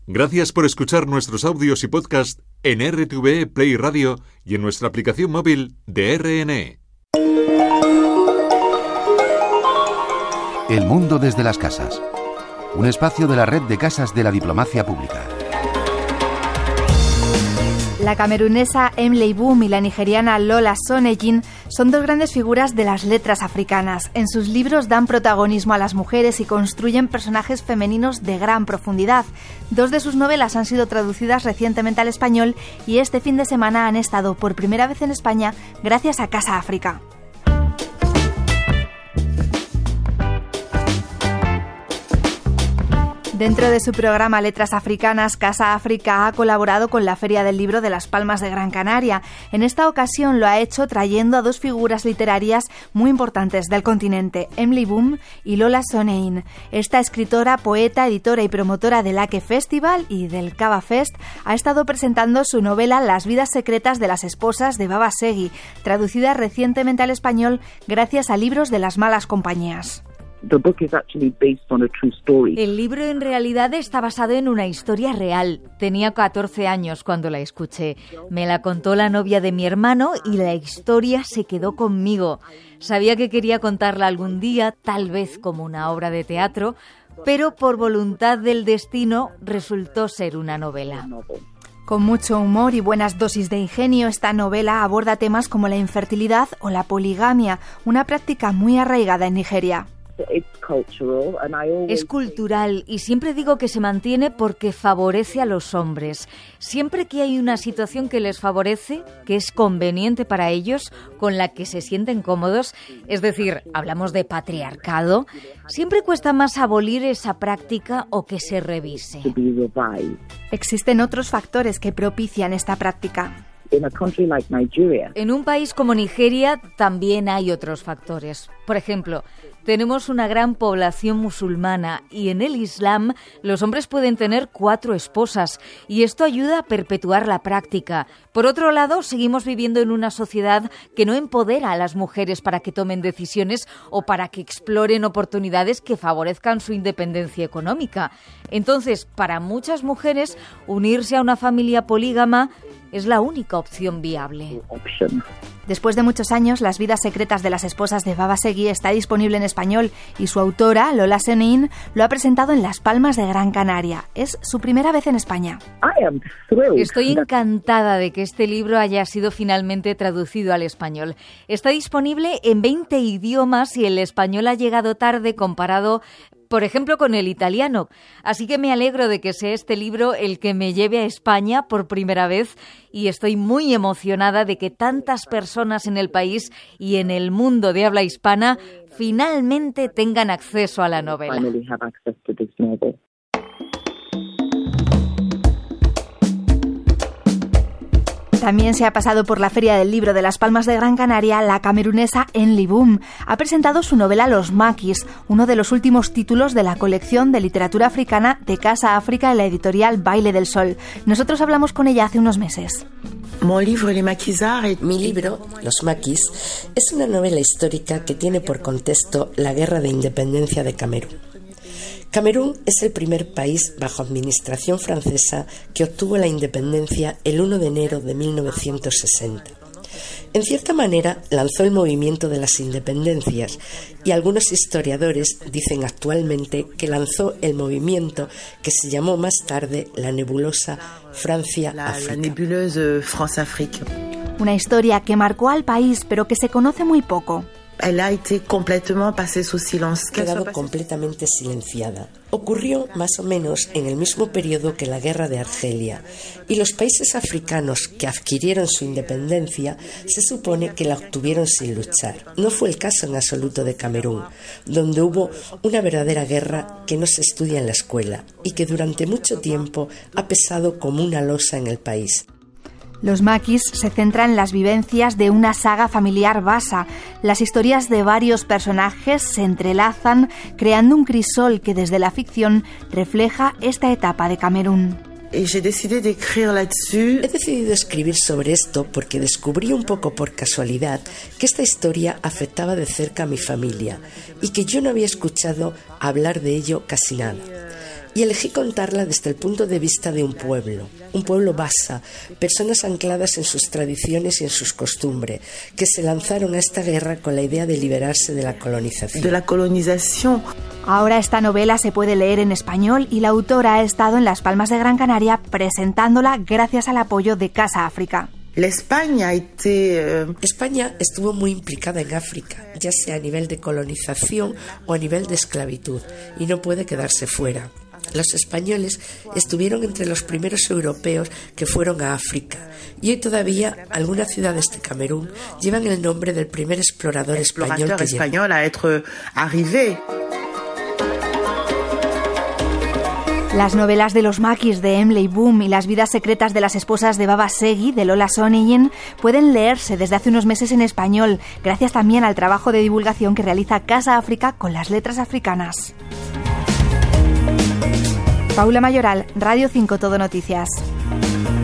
Gracias por escuchar nuestros audios y podcast en RTVE Play Radio y en nuestra aplicación móvil de RNE. El mundo desde las casas. Un espacio de la red de casas de la diplomacia pública. La camerunesa Emily Boom y la nigeriana Lola Soneyin son dos grandes figuras de las letras africanas. En sus libros dan protagonismo a las mujeres y construyen personajes femeninos de gran profundidad. Dos de sus novelas han sido traducidas recientemente al español y este fin de semana han estado por primera vez en España gracias a Casa África. Dentro de su programa Letras Africanas, Casa África ha colaborado con la Feria del Libro de Las Palmas de Gran Canaria. En esta ocasión lo ha hecho trayendo a dos figuras literarias muy importantes del continente, Emily Boom y Lola Soneyin. Esta escritora, poeta, editora y promotora del Ake Festival y del Kaba Fest ha estado presentando su novela Las vidas secretas de las esposas de Baba Segi, traducida recientemente al español gracias a Libros de las Malas Compañías. El libro en realidad está basado en una historia real. Tenía 14 años cuando la escuché. Me la contó la novia de mi hermano y la historia se quedó conmigo. Sabía que quería contarla algún día, tal vez como una obra de teatro, pero por voluntad del destino resultó ser una novela. Con mucho humor y buenas dosis de ingenio, esta novela aborda temas como la infertilidad o la poligamia, una práctica muy arraigada en Nigeria. Es cultural y siempre digo que se mantiene porque favorece a los hombres. Siempre que hay una situación que les favorece, que es conveniente para ellos, con la que se sienten cómodos, es decir, hablamos de patriarcado, siempre cuesta más abolir esa práctica o que se revise. Existen otros factores que propician esta práctica. En un país como Nigeria también hay otros factores. Por ejemplo, tenemos una gran población musulmana y en el Islam los hombres pueden tener 4 esposas y esto ayuda a perpetuar la práctica. Por otro lado, seguimos viviendo en una sociedad que no empodera a las mujeres para que tomen decisiones o para que exploren oportunidades que favorezcan su independencia económica. Entonces, para muchas mujeres, unirse a una familia polígama es la única opción viable. Después de muchos años, Las vidas secretas de las esposas de Baba Segi está disponible en español y su autora, Lola Soneyin, lo ha presentado en Las Palmas de Gran Canaria. Es su primera vez en España. Estoy encantada de que este libro haya sido finalmente traducido al español. Está disponible en 20 idiomas y el español ha llegado tarde comparado, por ejemplo, con el italiano. Así que me alegro de que sea este libro el que me lleve a España por primera vez y estoy muy emocionada de que tantas personas en el país y en el mundo de habla hispana finalmente tengan acceso a la novela. También se ha pasado por la Feria del Libro de Las Palmas de Gran Canaria la camerunesa Emily Boom. Ha presentado su novela Los Maquis, uno de los últimos títulos de la colección de literatura africana de Casa África en la editorial Baile del Sol. Nosotros hablamos con ella hace unos meses. Mi libro, Los Maquis, es una novela histórica que tiene por contexto la Guerra de Independencia de Camerún. Camerún es el primer país bajo administración francesa que obtuvo la independencia el 1 de enero de 1960. En cierta manera lanzó el movimiento de las independencias y algunos historiadores dicen actualmente que lanzó el movimiento que se llamó más tarde la nebulosa Francia-África. Una historia que marcó al país pero que se conoce muy poco. Ha quedado completamente silenciada. Ocurrió más o menos en el mismo periodo que la Guerra de Argelia y los países africanos que adquirieron su independencia se supone que la obtuvieron sin luchar. No fue el caso en absoluto de Camerún, donde hubo una verdadera guerra que no se estudia en la escuela y que durante mucho tiempo ha pesado como una losa en el país. Los Maquis se centran en las vivencias de una saga familiar basa. Las historias de varios personajes se entrelazan, creando un crisol que desde la ficción refleja esta etapa de Camerún. He decidido escribir sobre esto porque descubrí un poco por casualidad que esta historia afectaba de cerca a mi familia y que yo no había escuchado hablar de ello casi nada. Y elegí contarla desde el punto de vista de un pueblo basa, personas ancladas en sus tradiciones y en sus costumbres, que se lanzaron a esta guerra con la idea de liberarse de la colonización. Ahora esta novela se puede leer en español y la autora ha estado en Las Palmas de Gran Canaria presentándola gracias al apoyo de Casa África. España estuvo muy implicada en África, ya sea a nivel de colonización o a nivel de esclavitud, y no puede quedarse fuera. Los españoles estuvieron entre los primeros europeos que fueron a África, y hoy todavía algunas ciudades de Camerún llevan el nombre del primer explorador español que llegó. Las novelas de los maquis de Emily Boom y las vidas secretas de las esposas de Baba Segui, de Lola Soneyen, pueden leerse desde hace unos meses en español, gracias también al trabajo de divulgación que realiza Casa África con las letras africanas. Paula Mayoral, Radio 5 Todo Noticias.